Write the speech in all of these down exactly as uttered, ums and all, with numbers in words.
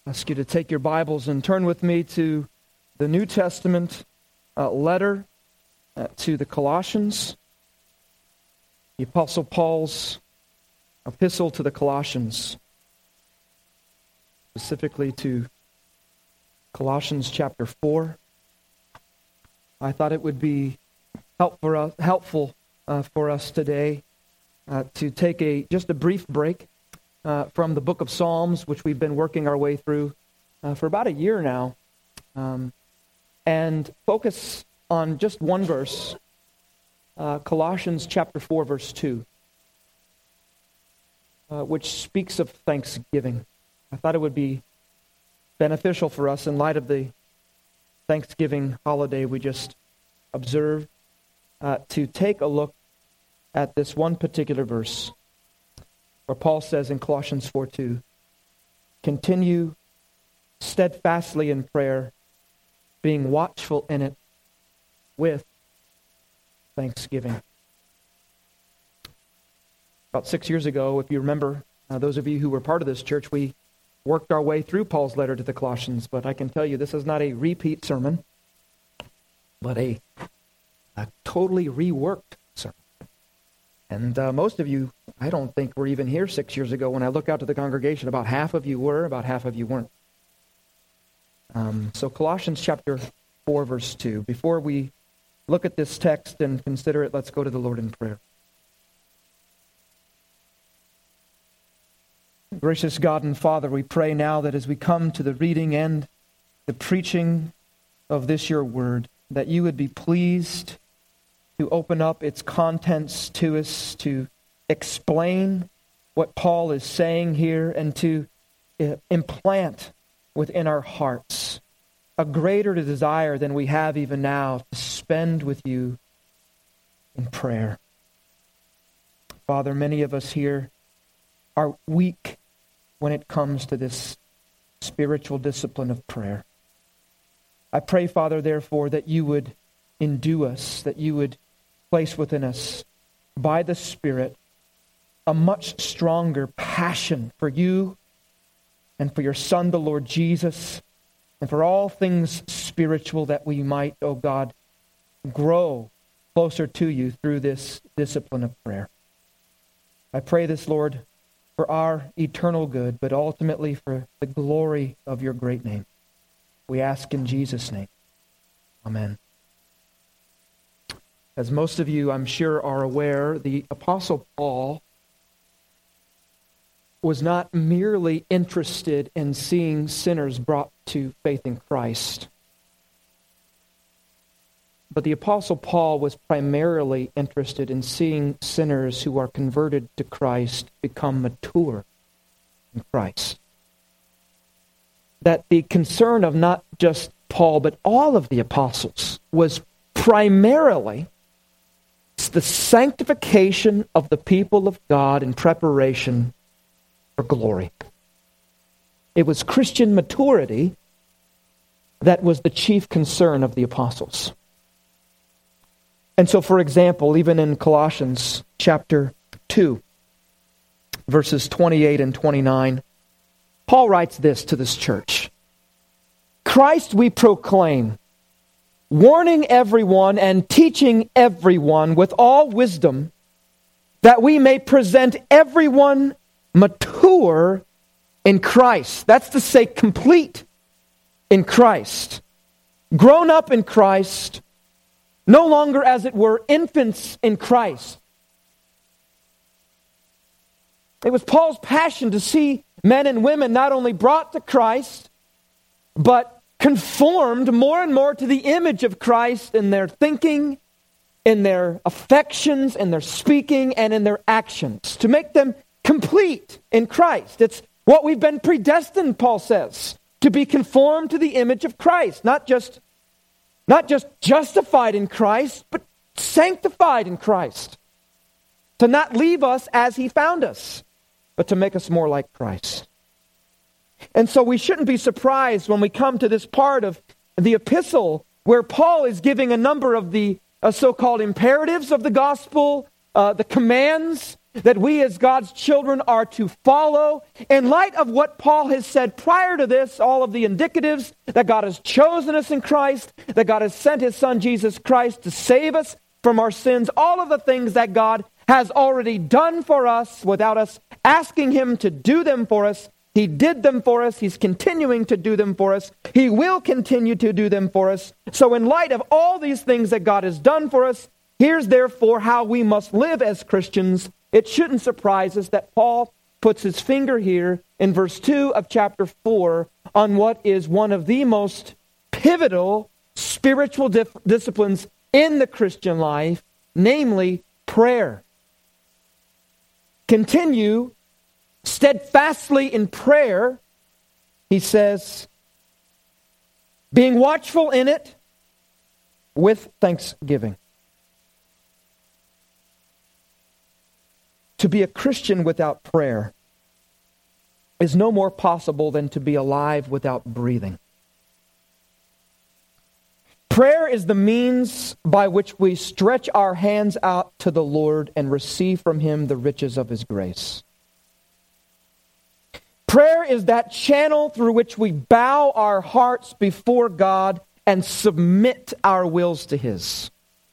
ask you to take your Bibles and turn with me to the New Testament uh, letter uh, to the Colossians, the Apostle Paul's epistle to the Colossians, specifically to Colossians chapter four. I thought it would be help for us, helpful uh, for us today uh, to take a just a brief break Uh, from the book of Psalms, which we've been working our way through uh, for about a year now, um, and focus on just one verse, uh, Colossians chapter four, verse two, uh, which speaks of thanksgiving. I thought it would be beneficial for us in light of the Thanksgiving holiday we just observed uh, to take a look at this one particular verse, where Paul says in Colossians four two, continue steadfastly in prayer, being watchful in it with thanksgiving. About six years ago, if you remember, uh, those of you who were part of this church, we worked our way through Paul's letter to the Colossians, but I can tell you this is not a repeat sermon, but a, a totally reworked sermon. And uh, most of you, I don't think were even here six years ago. When I look out to the congregation, about half of you were, about half of you weren't. Um, so Colossians chapter four, verse two. Before we look at this text and consider it, let's go to the Lord in prayer. Gracious God and Father, we pray now that as we come to the reading and the preaching of this your word, that you would be pleased to open up its contents to us, to explain what Paul is saying here, and to uh, implant within our hearts a greater desire than we have even now to spend with you in prayer. Father, many of us here are weak when it comes to this spiritual discipline of prayer. I pray, Father, therefore, that you would endue us, that you would place within us, by the Spirit, a much stronger passion for you and for your Son, the Lord Jesus, and for all things spiritual, that we might, oh God, grow closer to you through this discipline of prayer. I pray this, Lord, for our eternal good, but ultimately for the glory of your great name. We ask in Jesus' name. Amen. As most of you, I'm sure, are aware, the Apostle Paul was not merely interested in seeing sinners brought to faith in Christ, but the Apostle Paul was primarily interested in seeing sinners who are converted to Christ become mature in Christ. That the concern of not just Paul, but all of the apostles was primarily the sanctification of the people of God in preparation for glory. It was Christian maturity that was the chief concern of the apostles. And so, for example, even in Colossians chapter two, verses twenty-eight and twenty-nine, Paul writes this to this church. Christ we proclaim, warning everyone and teaching everyone with all wisdom, that we may present everyone mature in Christ. That's to say, complete in Christ. Grown up in Christ, no longer, as it were, infants in Christ. It was Paul's passion to see men and women not only brought to Christ, but conformed more and more to the image of Christ in their thinking, in their affections, in their speaking, and in their actions, to make them complete in Christ. It's what we've been predestined, Paul says, to be conformed to the image of Christ, not just, not just justified in Christ, but sanctified in Christ. To not leave us as he found us, but to make us more like Christ. And so we shouldn't be surprised when we come to this part of the epistle where Paul is giving a number of the uh, so-called imperatives of the gospel, uh, the commands that we as God's children are to follow. In light of what Paul has said prior to this, all of the indicatives that God has chosen us in Christ, that God has sent His Son Jesus Christ to save us from our sins, all of the things that God has already done for us without us asking Him to do them for us. He did them for us. He's continuing to do them for us. He will continue to do them for us. So in light of all these things that God has done for us, here's therefore how we must live as Christians. It shouldn't surprise us that Paul puts his finger here in verse two of chapter four on what is one of the most pivotal spiritual dif- disciplines in the Christian life, namely prayer. Continue steadfastly in prayer, he says, being watchful in it with thanksgiving. To be a Christian without prayer is no more possible than to be alive without breathing. Prayer is the means by which we stretch our hands out to the Lord and receive from Him the riches of His grace. Prayer is that channel through which we bow our hearts before God and submit our wills to His.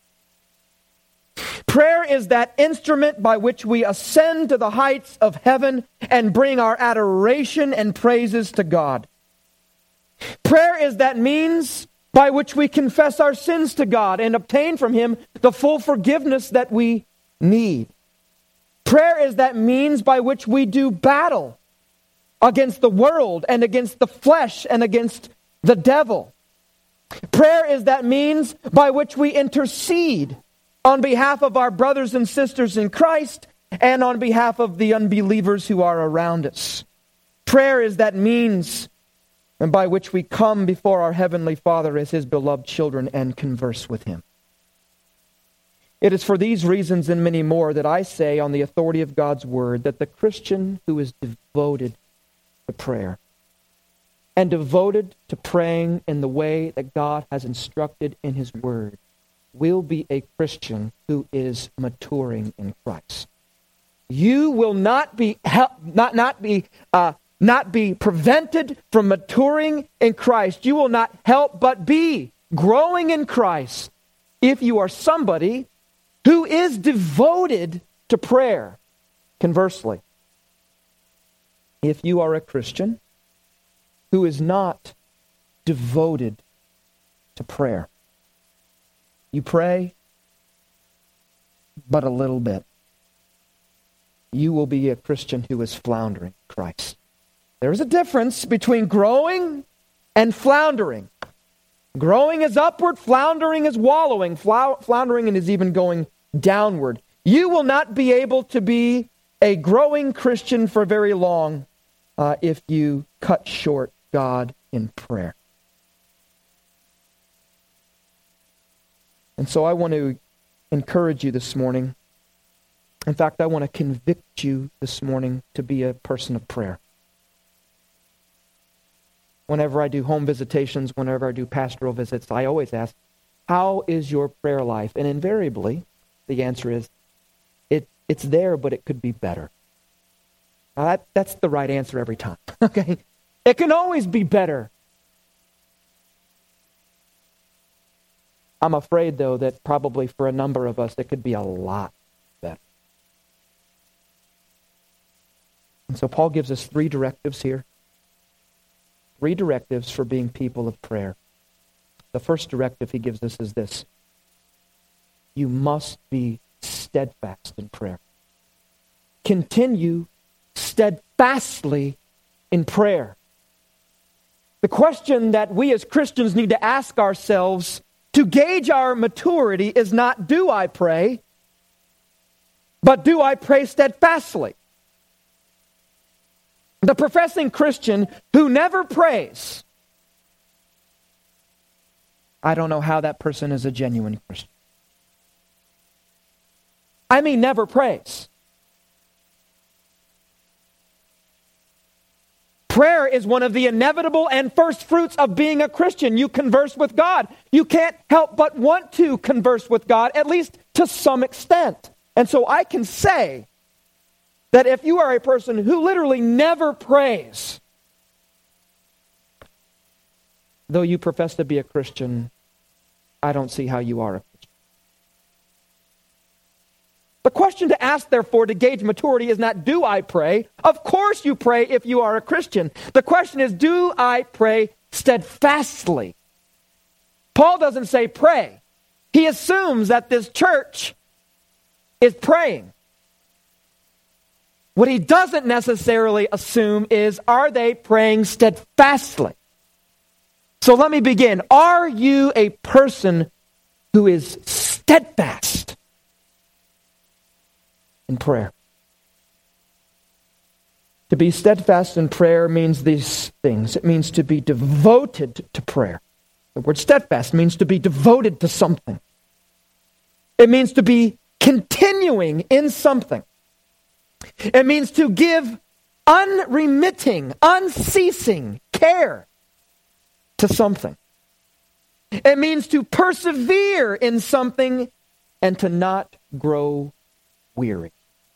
Prayer is that instrument by which we ascend to the heights of heaven and bring our adoration and praises to God. Prayer is that means by which we confess our sins to God and obtain from Him the full forgiveness that we need. Prayer is that means by which we do battle against the world and against the flesh and against the devil. Prayer is that means by which we intercede on behalf of our brothers and sisters in Christ and on behalf of the unbelievers who are around us. Prayer is that means and by which we come before our Heavenly Father as His beloved children and converse with Him. It is for these reasons and many more that I say on the authority of God's Word that the Christian who is devoted to prayer and devoted to praying in the way that God has instructed in His Word will be a Christian who is maturing in Christ. You will not be help, not not be uh, not be prevented from maturing in Christ. You will not help but be growing in Christ if you are somebody who is devoted to prayer. Conversely, if you are a Christian who is not devoted to prayer, you pray, but a little bit, you will be a Christian who is floundering in Christ. There is a difference between growing and floundering. Growing is upward, floundering is wallowing. Flou- floundering is even going downward. You will not be able to be a growing Christian for very long uh, if you cut short God in prayer. And so I want to encourage you this morning. In fact, I want to convict you this morning to be a person of prayer. Whenever I do home visitations, whenever I do pastoral visits, I always ask, how is your prayer life? And invariably, the answer is, it, it's there, but it could be better. Now that, that's the right answer every time. Okay? It can always be better. I'm afraid, though, that probably for a number of us, it could be a lot better. And so Paul gives us three directives here. Three directives for being people of prayer. The first directive he gives us is this. You must be steadfast in prayer. Continue steadfastly in prayer. The question that we as Christians need to ask ourselves to gauge our maturity is not, do I pray? But do I pray steadfastly? The professing Christian who never prays, I don't know how that person is a genuine Christian. I mean, never prays. Prayer is one of the inevitable and first fruits of being a Christian. You converse with God. You can't help but want to converse with God, at least to some extent. And so I can say that if you are a person who literally never prays, though you profess to be a Christian, I don't see how you are a Christian. The question to ask, therefore, to gauge maturity is not, do I pray? Of course you pray if you are a Christian. The question is, do I pray steadfastly? Paul doesn't say pray. He assumes that this church is praying. What he doesn't necessarily assume is, are they praying steadfastly? So let me begin. Are you a person who is steadfast in prayer? To be steadfast in prayer means these things. It means to be devoted to prayer. The word steadfast means to be devoted to something. It means to be continuing in something. It means to give unremitting, unceasing care to something. It means to persevere in something and to not grow weary.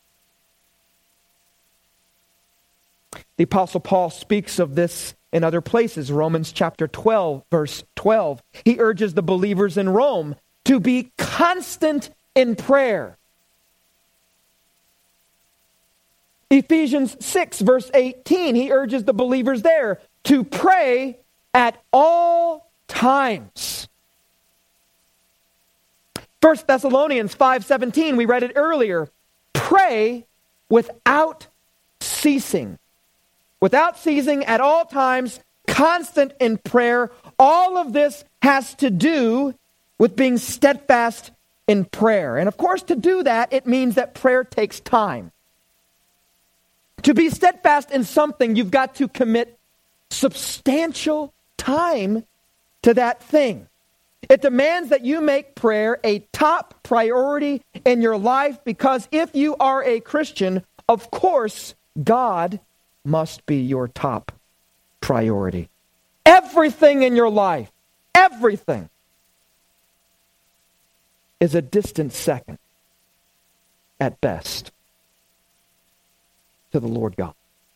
The Apostle Paul speaks of this in other places. Romans chapter twelve, verse twelve. He urges the believers in Rome to be constant in prayer. Ephesians six, verse eighteen. He urges the believers there to pray at all times. First Thessalonians five seventeen, we read it earlier. Pray without ceasing. Without ceasing at all times, constant in prayer. All of this has to do with being steadfast in prayer. And of course, to do that, it means that prayer takes time. To be steadfast in something, you've got to commit substantial time to that thing. It demands that you make prayer a top priority in your life, because if you are a Christian, of course, God must be your top priority. Everything in your life, everything, is a distant second, at best, to the Lord God.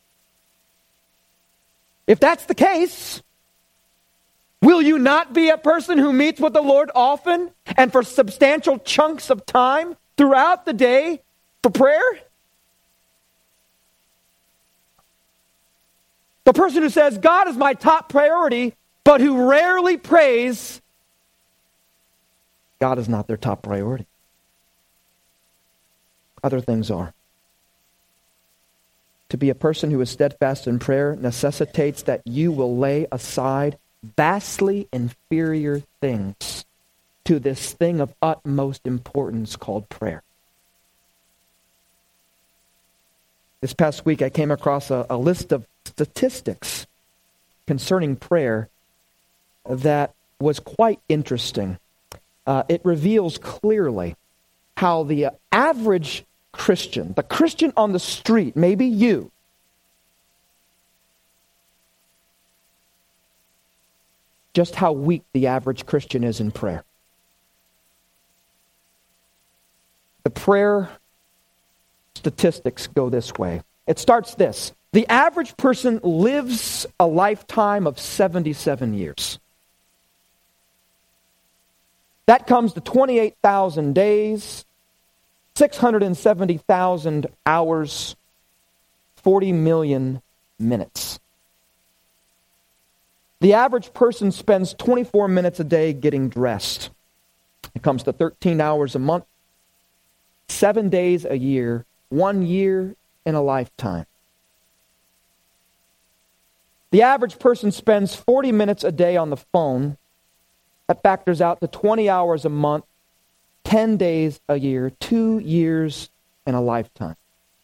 If that's the case, will you not be a person who meets with the Lord often and for substantial chunks of time throughout the day for prayer? The person who says, God is my top priority, but who rarely prays, God is not their top priority. Other things are. To be a person who is steadfast in prayer necessitates that you will lay aside vastly inferior things to this thing of utmost importance called prayer. This past week I came across a, a list of statistics concerning prayer that was quite interesting. Uh, it reveals clearly how the average Christian, the Christian on the street, maybe you, just how weak the average Christian is in prayer. The prayer statistics go this way. It starts this. The average person lives a lifetime of seventy-seven years. That comes to twenty-eight thousand days, six hundred seventy thousand hours, forty million minutes. The average person spends twenty-four minutes a day getting dressed. It comes to thirteen hours a month, seven days a year, one year in a lifetime. The average person spends forty minutes a day on the phone. That factors out to twenty hours a month, ten days a year, two years in a lifetime.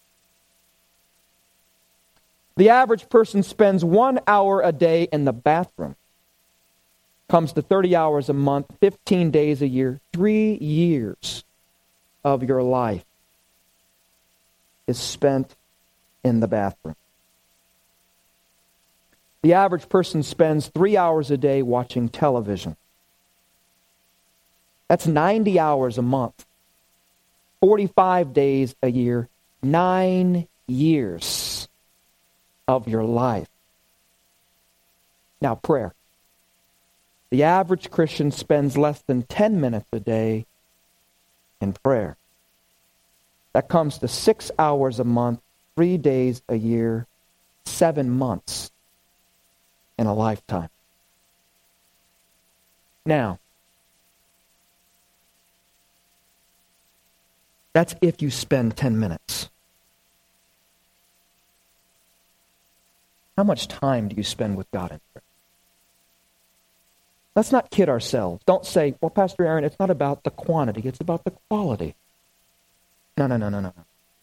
The average person spends one hour a day in the bathroom. Comes to thirty hours a month, fifteen days a year, three years of your life is spent in the bathroom. The average person spends three hours a day watching television. That's ninety hours a month. forty-five days a year, nine years of your life. Now, prayer. The average Christian spends less than ten minutes a day in prayer. That comes to six hours a month, three days a year, seven months in a lifetime. Now, that's if you spend ten minutes. How much time do you spend with God in prayer? Let's not kid ourselves. Don't say, well, Pastor Aaron, it's not about the quantity, it's about the quality. No, no, no, no, no.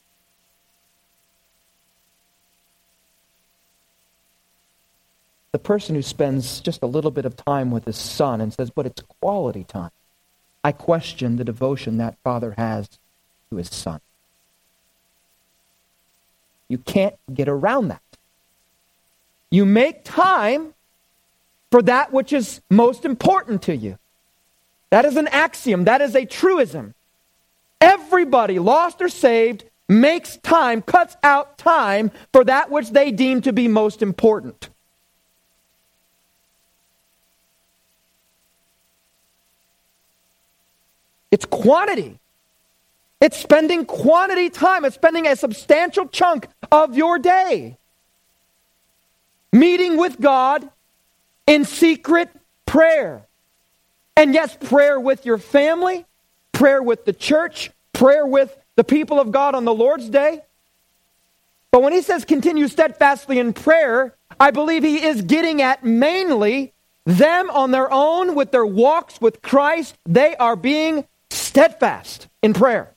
The person who spends just a little bit of time with his son and says, but it's quality time. I question the devotion that father has to his son. You can't get around that. You make time for that which is most important to you. That is an axiom. That is a truism. Everybody, lost or saved, makes time, cuts out time for that which they deem to be most important. It's quantity. It's spending quantity time. It's spending a substantial chunk of your day meeting with God in secret prayer. And yes, prayer with your family, prayer with the church, prayer with the people of God on the Lord's day. But when he says continue steadfastly in prayer, I believe he is getting at mainly them on their own with their walks with Christ. They are being steadfast in prayer.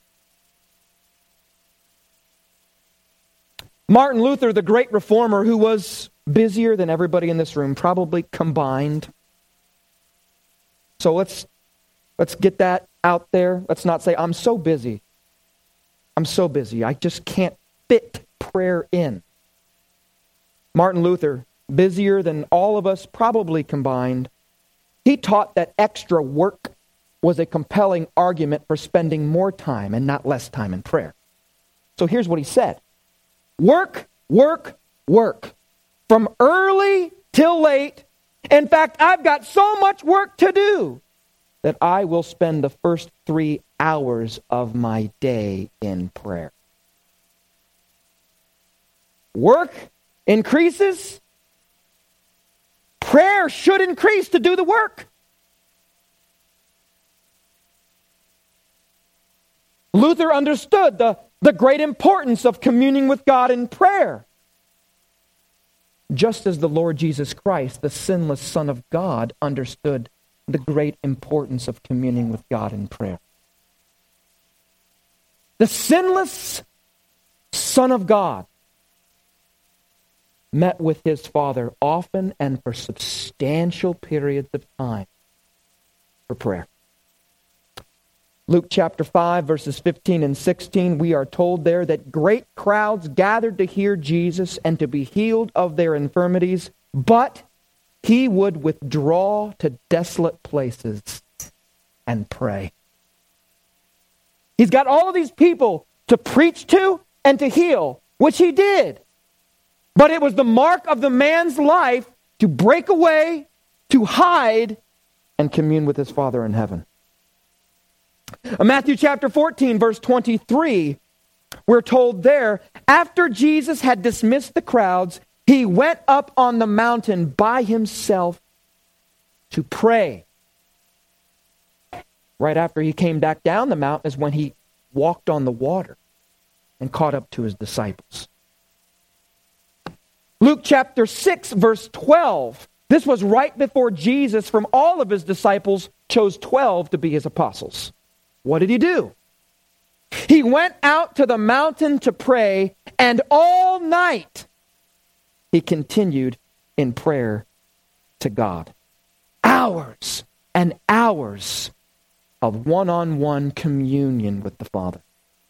Martin Luther, the great reformer, who was busier than everybody in this room, probably combined. So let's let's get that out there. Let's not say, I'm so busy. I'm so busy. I just can't fit prayer in. Martin Luther, busier than all of us probably combined, he taught that extra work was a compelling argument for spending more time and not less time in prayer. So here's what he said. Work, work, work. From early till late. In fact, I've got so much work to do that I will spend the first three hours of my day in prayer. Work increases. Prayer should increase to do the work. Luther understood the, the great importance of communing with God in prayer. Just as the Lord Jesus Christ, the sinless Son of God, understood the great importance of communing with God in prayer. The sinless Son of God met with his Father often and for substantial periods of time for prayer. Luke chapter five, verses fifteen and sixteen, we are told there that great crowds gathered to hear Jesus and to be healed of their infirmities, but he would withdraw to desolate places and pray. He's got all of these people to preach to and to heal, which he did. But it was the mark of the man's life to break away, to hide, and commune with his Father in heaven. Matthew chapter fourteen, verse twenty-three, we're told there, after Jesus had dismissed the crowds, he went up on the mountain by himself to pray. Right after he came back down the mountain is when he walked on the water and caught up to his disciples. Luke chapter six, verse twelve. This was right before Jesus, from all of his disciples, chose twelve to be his apostles. What did he do? He went out to the mountain to pray, and all night he continued in prayer to God. Hours and hours of one-on-one communion with the Father.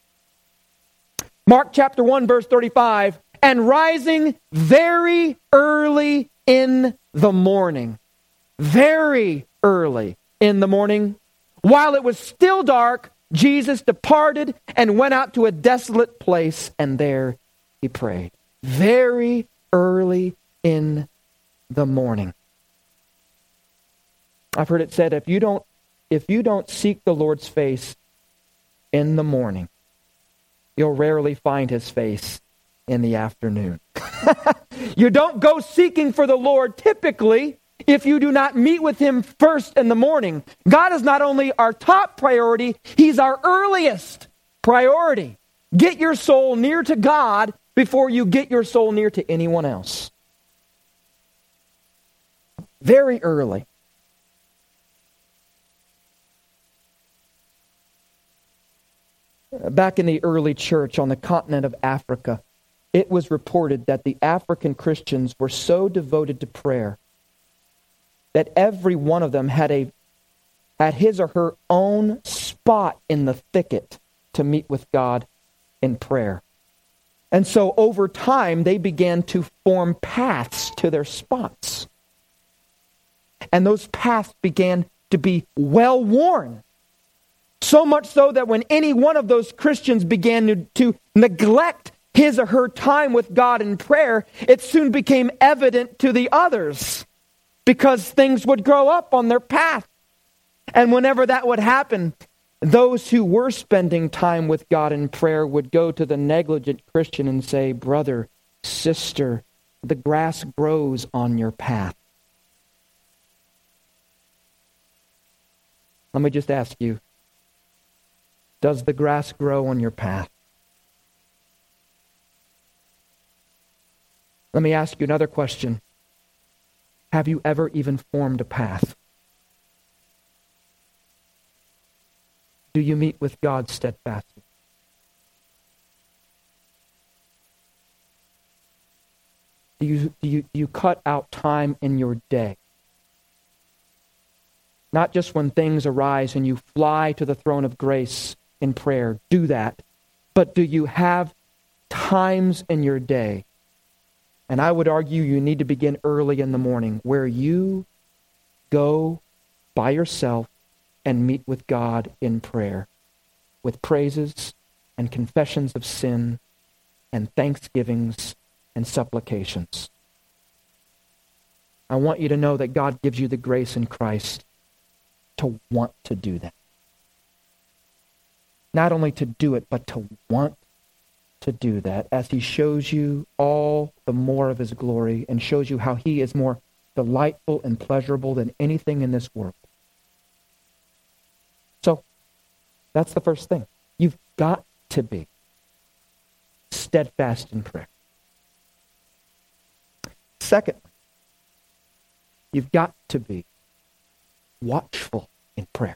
Mark chapter one, verse thirty-five, and rising very early in the morning, very early in the morning, while it was still dark, Jesus departed and went out to a desolate place, and there he prayed. Very early in the morning. I've heard it said, if you don't, if you don't seek the Lord's face in the morning, you'll rarely find his face in the afternoon. You don't go seeking for the Lord typically if you do not meet with him first in the morning. God is not only our top priority, he's our earliest priority. Get your soul near to God before you get your soul near to anyone else. Very early. Back in the early church on the continent of Africa, it was reported that the African Christians were so devoted to prayer that every one of them had a had his or her own spot in the thicket to meet with God in prayer. And so over time, they began to form paths to their spots. And those paths began to be well worn. So much so that when any one of those Christians began to, to neglect his or her time with God in prayer, it soon became evident to the others because things would grow up on their path. And whenever that would happen, those who were spending time with God in prayer would go to the negligent Christian and say, brother, sister, the grass grows on your path. Let me just ask you, does the grass grow on your path? Let me ask you another question. Have you ever even formed a path? Do you meet with God steadfastly? Do you, do you, do you cut out time in your day? Not just when things arise and you fly to the throne of grace in prayer. Do that. But do you have times in your day? And I would argue you need to begin early in the morning where you go by yourself and meet with God in prayer with praises and confessions of sin and thanksgivings and supplications. I want you to know that God gives you the grace in Christ to want to do that. Not only to do it, but to want to do that as he shows you all the more of his glory and shows you how he is more delightful and pleasurable than anything in this world. So, that's the first thing. You've got to be steadfast in prayer. Second, you've got to be watchful in prayer.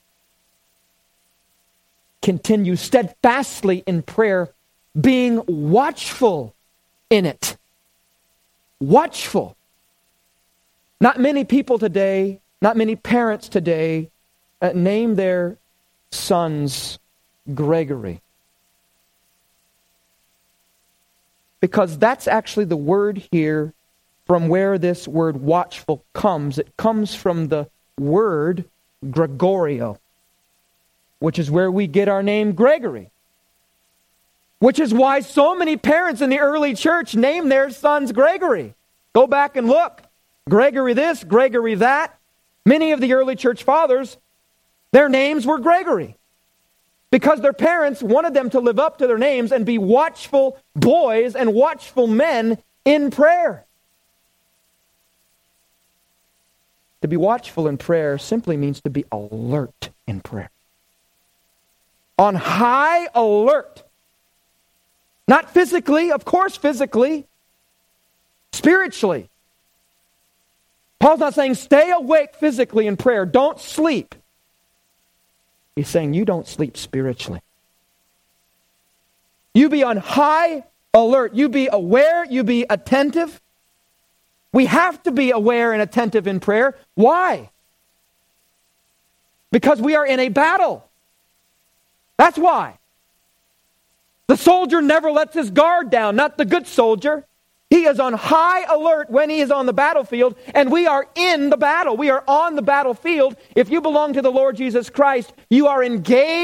Continue steadfastly in prayer, being watchful in it. Watchful. Not many people today, not many parents today, uh, name their sons Gregory. Because that's actually the word here from where this word watchful comes. It comes from the word Gregorio, which is where we get our name Gregory. Which is why so many parents in the early church named their sons Gregory. Go back and look. Gregory this, Gregory that. Many of the early church fathers, their names were Gregory. Because their parents wanted them to live up to their names and be watchful boys and watchful men in prayer. To be watchful in prayer simply means to be alert in prayer. On high alert. Not physically, of course physically. Spiritually. Paul's not saying stay awake physically in prayer. Don't sleep. He's saying you don't sleep spiritually. You be on high alert. You be aware. You be attentive. We have to be aware and attentive in prayer. Why? Because we are in a battle. That's why. The soldier never lets his guard down, not the good soldier. He is on high alert when he is on the battlefield, and we are in the battle. We are on the battlefield. If you belong to the Lord Jesus Christ, you are engaged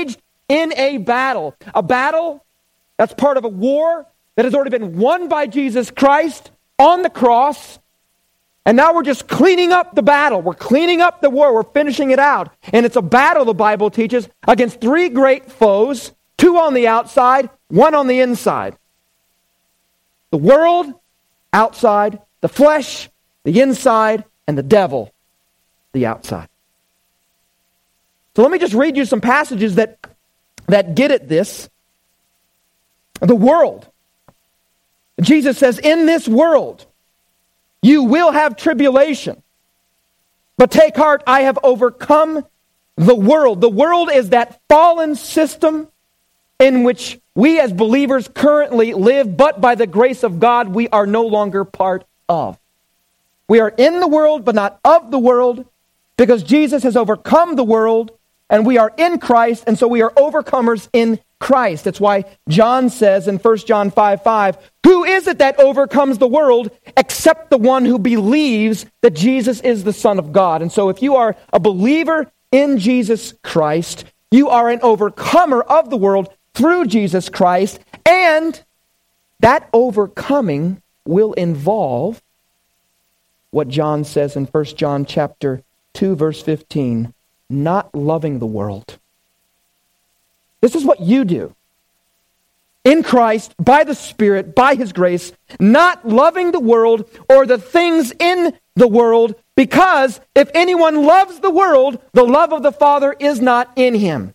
in a battle. A battle that's part of a war that has already been won by Jesus Christ on the cross. And now we're just cleaning up the battle. We're cleaning up the war. We're finishing it out. And it's a battle, the Bible teaches, against three great foes, two on the outside, one on the inside. The world, outside, the flesh, the inside, and the devil, the outside. So let me just read you some passages that, that get at this. The world. Jesus says, in this world, you will have tribulation. But take heart, I have overcome the world. The world is that fallen system in which we as believers currently live, but by the grace of God, we are no longer part of. We are in the world, but not of the world, because Jesus has overcome the world, and we are in Christ, and so we are overcomers in Christ. That's why John says in First John five five, who is it that overcomes the world except the one who believes that Jesus is the Son of God? And so if you are a believer in Jesus Christ, you are an overcomer of the world through Jesus Christ, and that overcoming will involve what John says in First John chapter two, verse fifteen, not loving the world. This is what you do. In Christ, by the Spirit, by His grace, not loving the world or the things in the world, because if anyone loves the world, the love of the Father is not in him.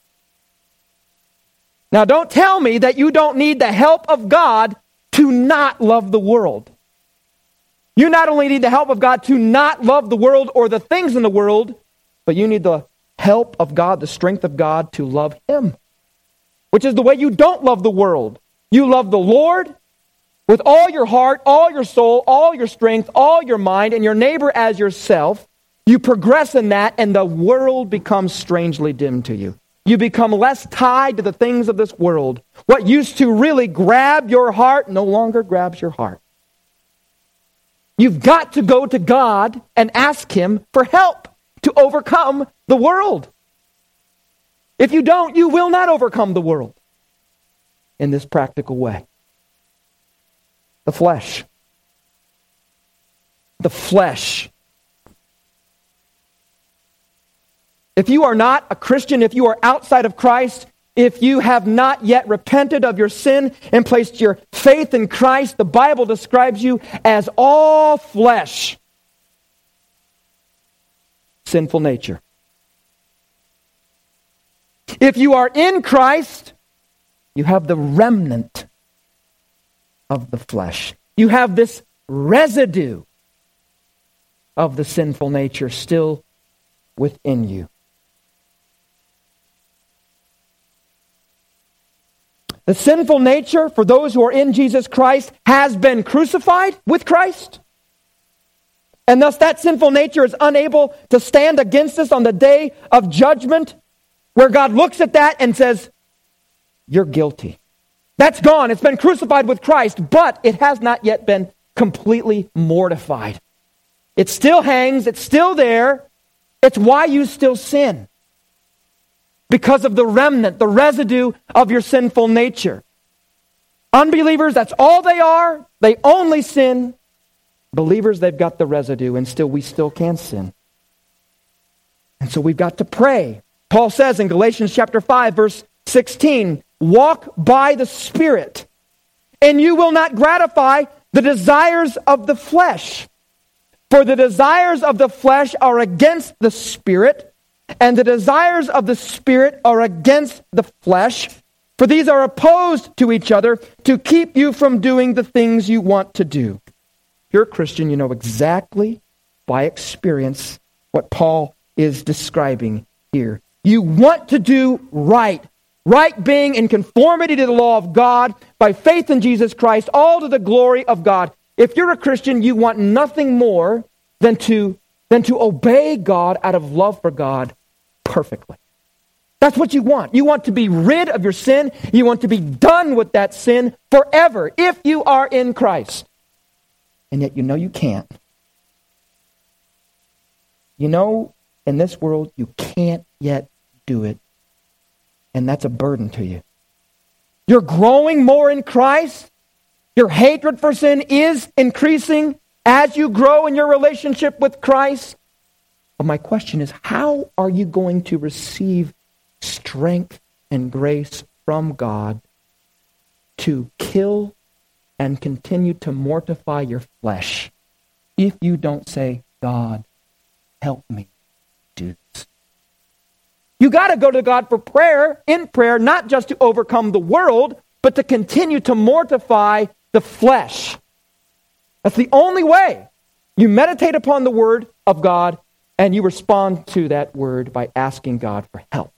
Now, don't tell me that you don't need the help of God to not love the world. You not only need the help of God to not love the world or the things in the world, but you need the help of God, the strength of God to love Him, which is the way you don't love the world. You love the Lord with all your heart, all your soul, all your strength, all your mind, and your neighbor as yourself. You progress in that, and the world becomes strangely dim to you. You become less tied to the things of this world. What used to really grab your heart no longer grabs your heart. You've got to go to God and ask Him for help to overcome the world. If you don't, you will not overcome the world in this practical way. The flesh. The flesh. If you are not a Christian, if you are outside of Christ, if you have not yet repented of your sin and placed your faith in Christ, the Bible describes you as all flesh. Sinful nature. If you are in Christ, you have the remnant of the flesh. You have this residue of the sinful nature still within you. The sinful nature, for those who are in Jesus Christ, has been crucified with Christ. And thus that sinful nature is unable to stand against us on the day of judgment, where God looks at that and says, you're guilty. That's gone. It's been crucified with Christ, but it has not yet been completely mortified. It still hangs. It's still there. It's why you still sin. Because of the remnant, the residue of your sinful nature. Unbelievers, that's all they are. They only sin. Believers, they've got the residue, and still we still can sin. And so we've got to pray. Paul says in Galatians chapter five, verse sixteen, walk by the Spirit, and you will not gratify the desires of the flesh. For the desires of the flesh are against the Spirit, and the desires of the Spirit are against the flesh. For these are opposed to each other to keep you from doing the things you want to do. If you're a Christian, you know exactly by experience what Paul is describing here. You want to do right. Right being in conformity to the law of God by faith in Jesus Christ, all to the glory of God. If you're a Christian, you want nothing more than to, than to obey God out of love for God perfectly. That's what you want. You want to be rid of your sin. You want to be done with that sin forever if you are in Christ. And yet you know you can't. You know, in this world, you can't yet do it and that's a burden to you. You're growing more in Christ. Your hatred for sin is increasing as you grow in your relationship with Christ. But my question is, how are you going to receive strength and grace from God to kill and continue to mortify your flesh if you don't say, God, help me do this? You got to go to God for prayer, in prayer, not just to overcome the world, but to continue to mortify the flesh. That's the only way. You meditate upon the Word of God and you respond to that Word by asking God for help.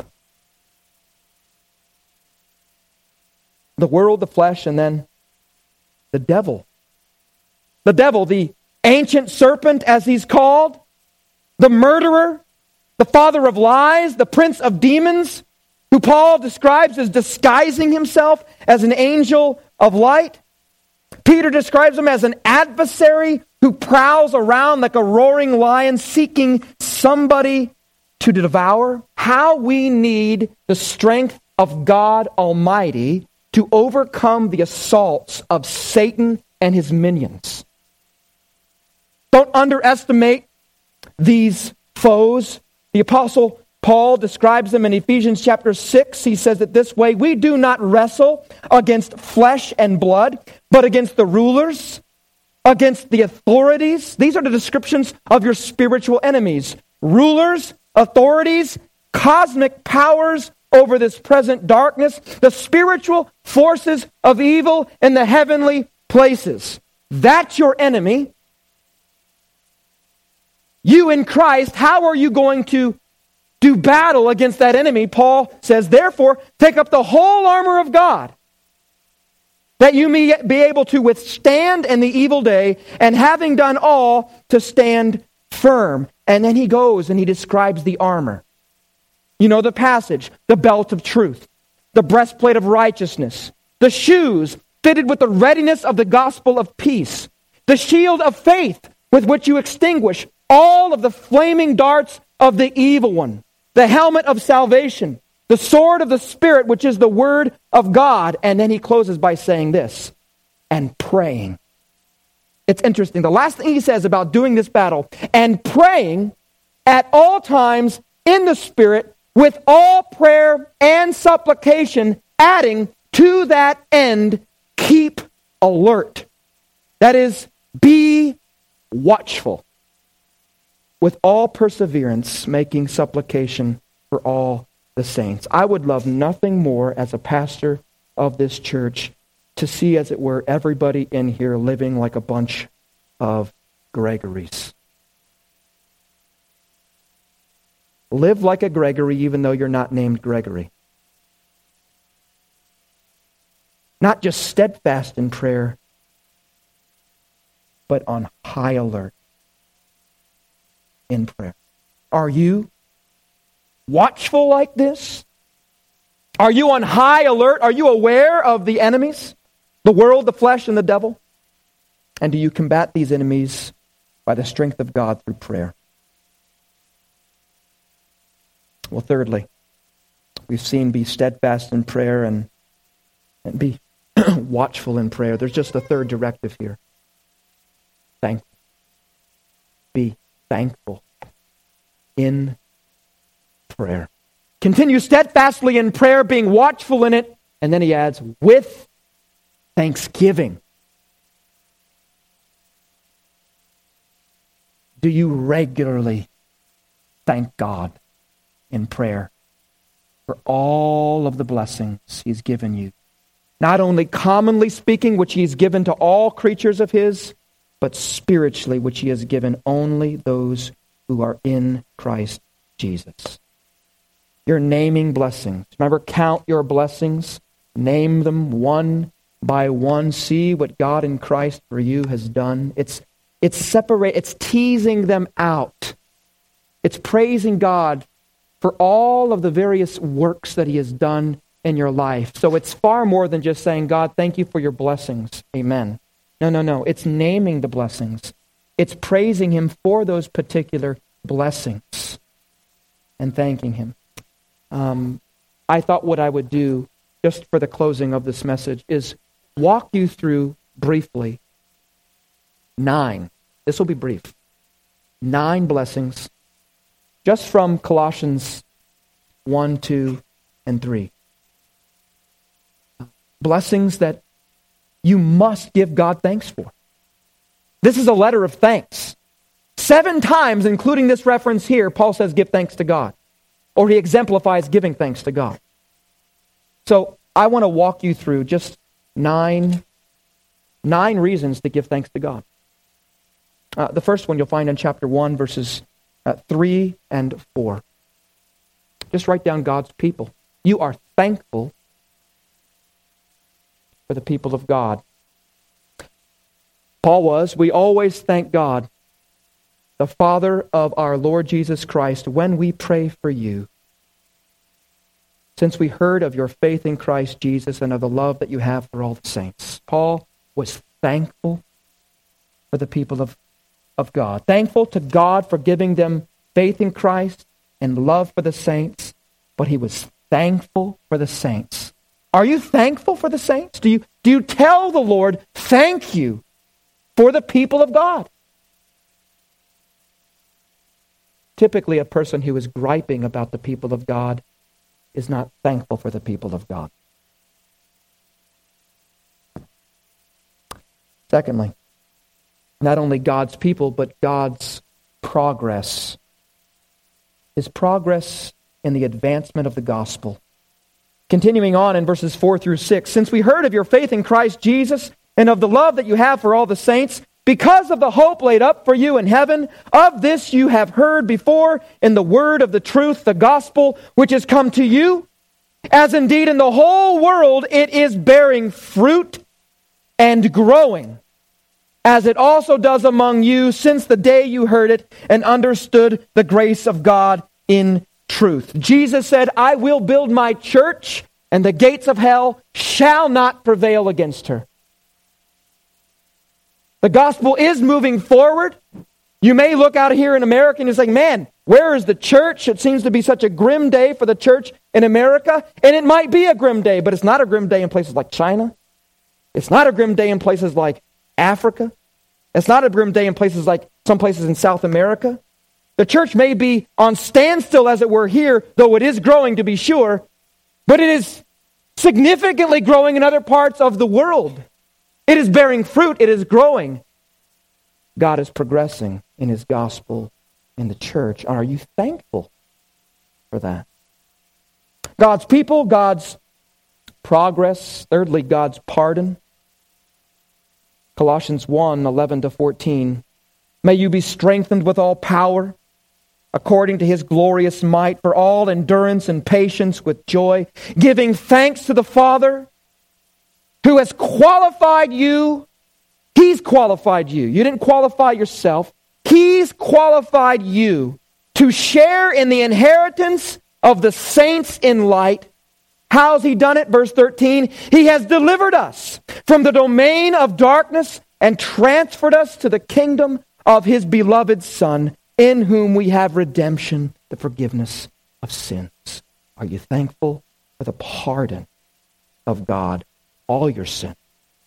The world, the flesh, and then the devil. The devil, the ancient serpent as he's called, the murderer, the father of lies, the prince of demons, who Paul describes as disguising himself as an angel of light. Peter describes him as an adversary who prowls around like a roaring lion seeking somebody to devour. How we need the strength of God Almighty to overcome the assaults of Satan and his minions. Don't underestimate these foes. The Apostle Paul describes them in Ephesians chapter six. He says it this way: we do not wrestle against flesh and blood, but against the rulers, against the authorities. These are the descriptions of your spiritual enemies. Rulers, authorities, cosmic powers over this present darkness, the spiritual forces of evil in the heavenly places. That's your enemy. You in Christ, how are you going to do battle against that enemy? Paul says, therefore, take up the whole armor of God, that you may be able to withstand in the evil day, and having done all, to stand firm. And then he goes and he describes the armor. You know the passage: the belt of truth, the breastplate of righteousness, the shoes fitted with the readiness of the gospel of peace, the shield of faith with which you extinguish all of the flaming darts of the evil one, the helmet of salvation, the sword of the Spirit, which is the word of God. And then he closes by saying this: and praying. It's interesting. The last thing he says about doing this battle: and praying at all times in the Spirit with all prayer and supplication, adding to that end, keep alert. That is, be watchful, with all perseverance, making supplication for all the saints. I would love nothing more as a pastor of this church to see, as it were, everybody in here living like a bunch of Gregorys. Live like a Gregory even though you're not named Gregory. Not just steadfast in prayer, but on high alert in prayer. Are you watchful like this? Are you on high alert? Are you aware of the enemies? The world, the flesh, and the devil? And do you combat these enemies by the strength of God through prayer? Well, thirdly, we've seen be steadfast in prayer and, and be watchful in prayer. There's just a third directive here. Thankful. Be thankful in prayer. Continue steadfastly in prayer, being watchful in it. And then he adds, with thanksgiving. Do you regularly thank God in prayer for all of the blessings He's given you? Not only commonly speaking, which He's given to all creatures of His, but spiritually, which He has given only those who are in Christ Jesus. You're naming blessings. Remember, count your blessings. Name them one by one. See what God in Christ for you has done. It's it's separate. It's teasing them out. It's praising God for all of the various works that He has done in your life. So it's far more than just saying, God, thank you for your blessings. Amen. No, no, no. It's naming the blessings. It's praising Him for those particular blessings and thanking Him. Um, I thought what I would do, just for the closing of this message, is walk you through briefly nine. This will be brief. Nine blessings, just from Colossians one, two, and three. Blessings that you must give God thanks for. This is a letter of thanks. Seven times, including this reference here, Paul says, give thanks to God. Or he exemplifies giving thanks to God. So I want to walk you through just nine, nine reasons to give thanks to God. Uh, the first one you'll find in chapter one, verses uh, three and four. Just write down God's people. You are thankful for the people of God. Paul was, we always thank God, the Father of our Lord Jesus Christ, when we pray for you, since we heard of your faith in Christ Jesus and of the love that you have for all the saints. Paul was thankful for the people of, of God. Thankful to God for giving them faith in Christ and love for the saints, but he was thankful for the saints. Are you thankful for the saints? Do you, do you tell the Lord, thank you for the people of God? Typically, a person who is griping about the people of God is not thankful for the people of God. Secondly, not only God's people, but God's progress. His progress in the advancement of the gospel. Continuing on in verses four through six, since we heard of your faith in Christ Jesus and of the love that you have for all the saints, because of the hope laid up for you in heaven, of this you have heard before in the word of the truth, the gospel, which has come to you, as indeed in the whole world it is bearing fruit and growing, as it also does among you since the day you heard it and understood the grace of God in truth. Jesus said, I will build my church, and the gates of hell shall not prevail against her. The gospel is moving forward. You may look out here in America and you're saying, man, where is the church? It seems to be such a grim day for the church in America. And it might be a grim day, but it's not a grim day in places like China. It's not a grim day in places like Africa. It's not a grim day in places like some places in South America. The church may be on standstill, as it were, here, though it is growing, to be sure, but it is significantly growing in other parts of the world. It is bearing fruit. It is growing. God is progressing in his gospel in the church. Are you thankful for that? God's people, God's progress. Thirdly, God's pardon. Colossians one, eleven to fourteen. May you be strengthened with all power, according to his glorious might, for all endurance and patience with joy, giving thanks to the Father, who has qualified you. He's qualified you. You didn't qualify yourself. He's qualified you to share in the inheritance of the saints in light. How's he done it? Verse thirteen, he has delivered us from the domain of darkness and transferred us to the kingdom of his beloved Son, in whom we have redemption, the forgiveness of sins. Are you thankful for the pardon of God? All your sin.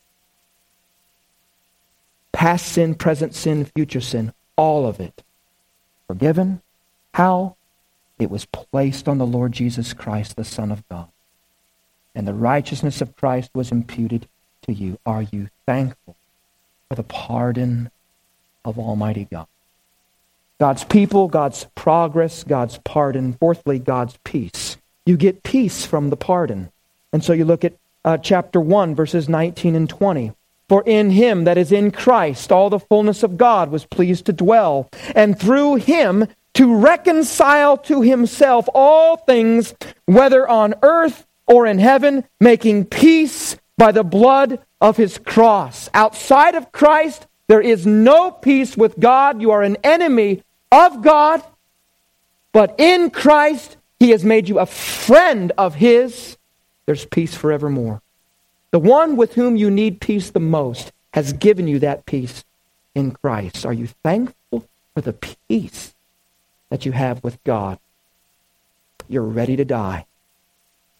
Past sin, present sin, future sin, all of it. Forgiven. How? It was placed on the Lord Jesus Christ, the Son of God. And the righteousness of Christ was imputed to you. Are you thankful for the pardon of Almighty God? God's people, God's progress, God's pardon. Fourthly, God's peace. You get peace from the pardon. And so you look at uh, chapter one, verses nineteen and twenty. For in him, that is in Christ, all the fullness of God was pleased to dwell, and through him to reconcile to himself all things, whether on earth or in heaven, making peace by the blood of his cross. Outside of Christ, there is no peace with God. You are an enemy of God. But in Christ, he has made you a friend of his. There's peace forevermore. The one with whom you need peace the most has given you that peace in Christ. Are you thankful for the peace that you have with God? You're ready to die.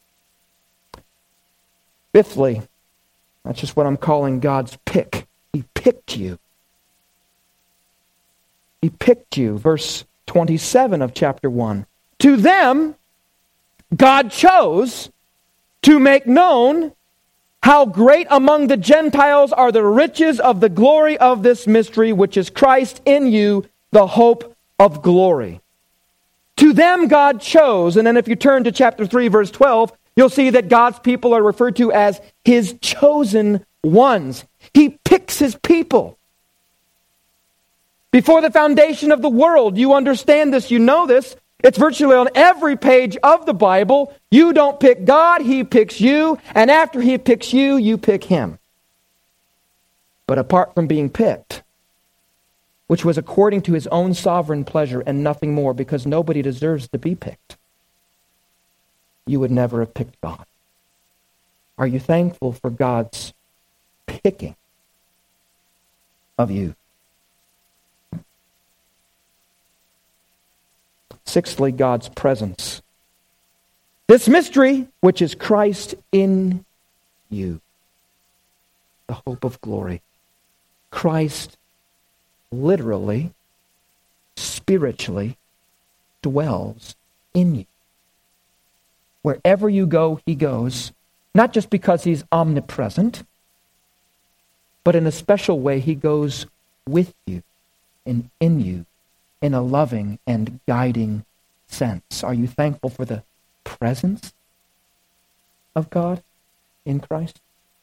Fifthly, that's just what I'm calling God's pick. He picked you. He picked you. Verse twenty-seven of chapter one. To them, God chose to make known how great among the Gentiles are the riches of the glory of this mystery, which is Christ in you, the hope of glory. To them God chose. And then if you turn to chapter three, verse twelve, you'll see that God's people are referred to as His chosen ones. He picks His people. Before the foundation of the world, you understand this, you know this. It's virtually on every page of the Bible. You don't pick God, He picks you. And after He picks you, you pick Him. But apart from being picked, which was according to His own sovereign pleasure and nothing more, because nobody deserves to be picked, you would never have picked God. Are you thankful for God's picking of you? Sixthly, God's presence. This mystery, which is Christ in you, the hope of glory. Christ literally, spiritually dwells in you. Wherever you go, He goes, not just because He's omnipresent, but in a special way, He goes with you and in you in a loving and guiding sense. Are you thankful for the presence of God in Christ?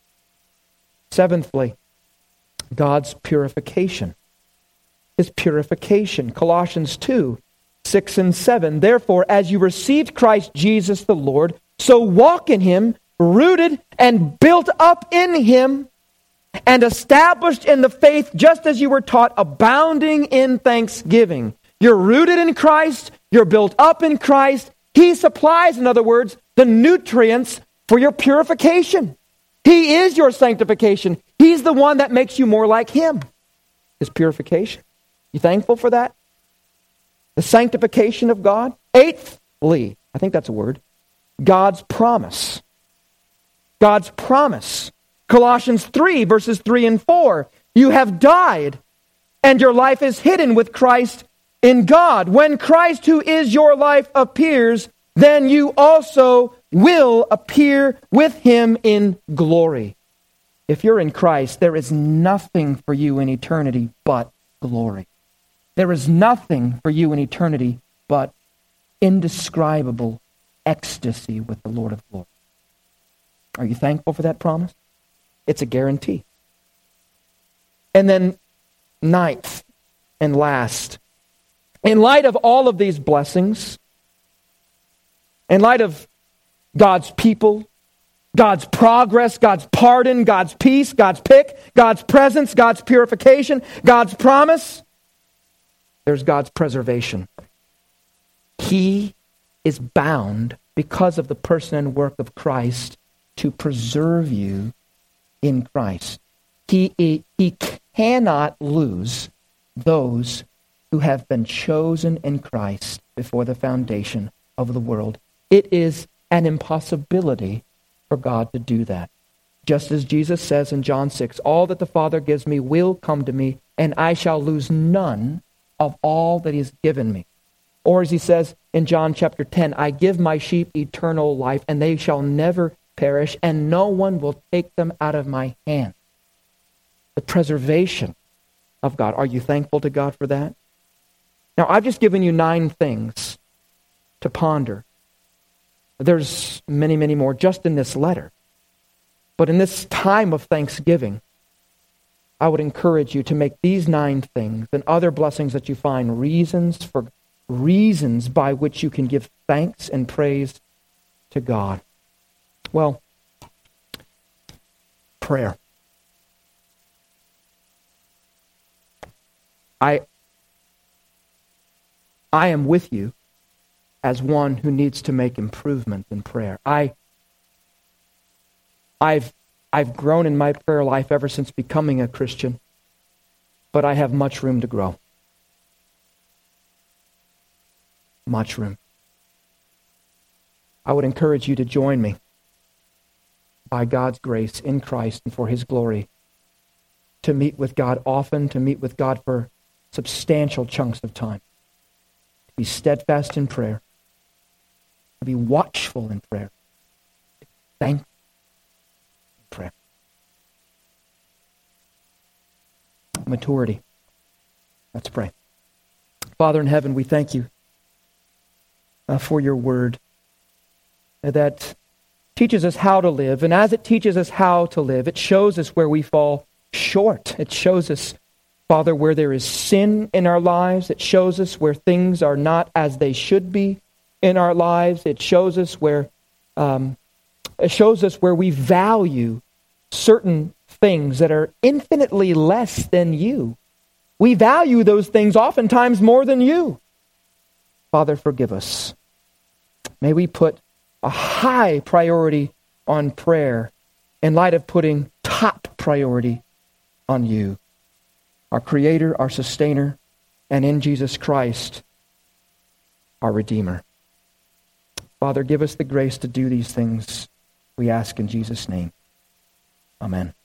Seventhly, God's purification. His purification. Colossians two, six and seven. Therefore, as you received Christ Jesus the Lord, so walk in Him, rooted and built up in Him, and established in the faith just as you were taught, abounding in thanksgiving. You're rooted in Christ. You're built up in Christ. He supplies, in other words, the nutrients for your purification. He is your sanctification. He's the one that makes you more like Him. His purification. You thankful for that? The sanctification of God. Eighthly, I think that's a word, God's promise. God's promise. Colossians three, verses three and four. You have died, and your life is hidden with Christ in God. When Christ, who is your life, appears, then you also will appear with Him in glory. If you're in Christ, there is nothing for you in eternity but glory. There is nothing for you in eternity but indescribable ecstasy with the Lord of glory. Are you thankful for that promise? It's a guarantee. And then ninth and last, in light of all of these blessings, in light of God's people, God's progress, God's pardon, God's peace, God's pick, God's presence, God's purification, God's promise, there's God's preservation. He is bound, because of the person and work of Christ, to preserve you in Christ. He, he, he cannot lose those who have been chosen in Christ before the foundation of the world. It is an impossibility for God to do that. Just as Jesus says in John six, all that the Father gives me will come to me, and I shall lose none of all that He has given me. Or as He says in John chapter ten, I give my sheep eternal life, and they shall never perish, and no one will take them out of my hand. The preservation of God. Are you thankful to God for that? Now, I've just given you nine things to ponder. There's many, many more just in this letter. But in this time of thanksgiving, I would encourage you to make these nine things and other blessings that you find reasons for reasons by which you can give thanks and praise to God. Well, prayer. I, I am with you as one who needs to make improvement in prayer. I, I've, I've grown in my prayer life ever since becoming a Christian, but I have much room to grow. Much room. I would encourage you to join me by God's grace in Christ and for his glory, to meet with God often, to meet with God for substantial chunks of time, to be steadfast in prayer, to be watchful in prayer, to be thankful in prayer. Maturity. Let's pray. Father in heaven, we thank you uh, for your word that teaches us how to live. And as it teaches us how to live, it shows us where we fall short. It shows us, Father, where there is sin in our lives. It shows us where things are not as they should be in our lives. It shows us where um, it shows us where we value certain things that are infinitely less than you. We value those things oftentimes more than you. Father, forgive us. May we put a high priority on prayer in light of putting top priority on you, our Creator, our Sustainer, and in Jesus Christ, our Redeemer. Father, give us the grace to do these things, we ask in Jesus' name. Amen.